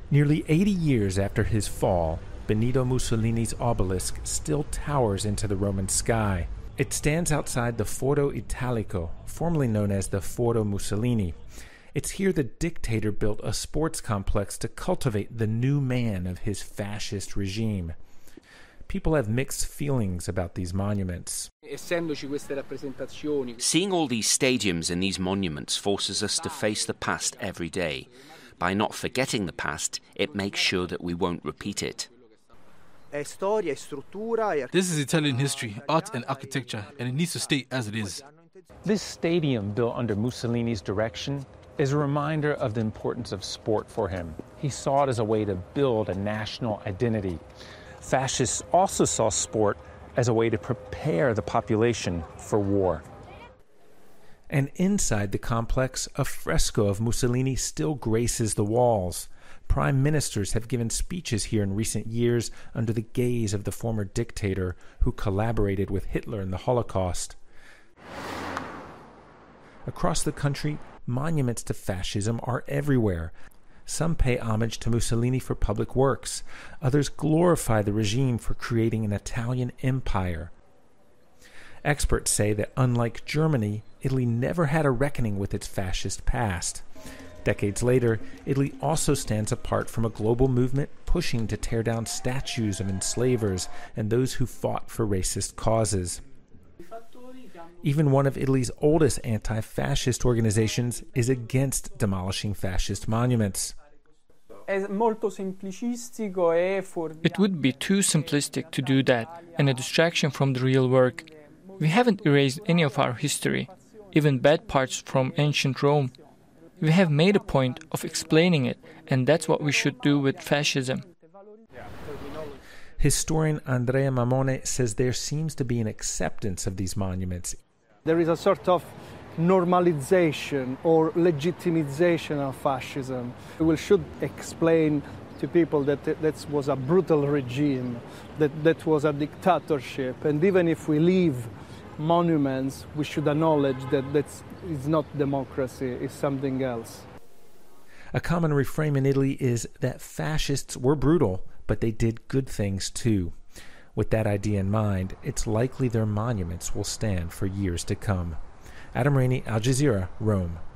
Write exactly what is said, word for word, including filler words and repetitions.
Nearly eighty years after his fall, Benito Mussolini's obelisk still towers into the Roman sky. It stands outside the Foro Italico, formerly known as the Foro Mussolini. It's here the dictator built a sports complex to cultivate the new man of his fascist regime. People have mixed feelings about these monuments. Seeing all these stadiums and these monuments forces us to face the past every day. By not forgetting the past, it makes sure that we won't repeat it. This is Italian history, art and architecture, and it needs to stay as it is. This stadium, built under Mussolini's direction, is a reminder of the importance of sport for him. He saw it as a way to build a national identity. Fascists also saw sport as a way to prepare the population for war. And inside the complex, a fresco of Mussolini still graces the walls. Prime ministers have given speeches here in recent years under the gaze of the former dictator who collaborated with Hitler in the Holocaust. Across the country, monuments to fascism are everywhere. Some pay homage to Mussolini for public works. Others glorify the regime for creating an Italian empire. Experts say that unlike Germany, Italy never had a reckoning with its fascist past. Decades later, Italy also stands apart from a global movement pushing to tear down statues of enslavers and those who fought for racist causes. Even one of Italy's oldest anti-fascist organizations is against demolishing fascist monuments. It would be too simplistic to do that, and a distraction from the real work. We haven't erased any of our history, even bad parts from ancient Rome. We have made a point of explaining it, and that's what we should do with fascism. Historian Andrea Mamone says there seems to be an acceptance of these monuments. There is a sort of normalization or legitimization of fascism. We should explain to people that that was a brutal regime, that that was a dictatorship, and even if we leave monuments, we should acknowledge that that is not democracy, it's something else. A common refrain in Italy is that fascists were brutal, but they did good things too. With that idea in mind, it's likely their monuments will stand for years to come. Adam Rainey, Al Jazeera, Rome.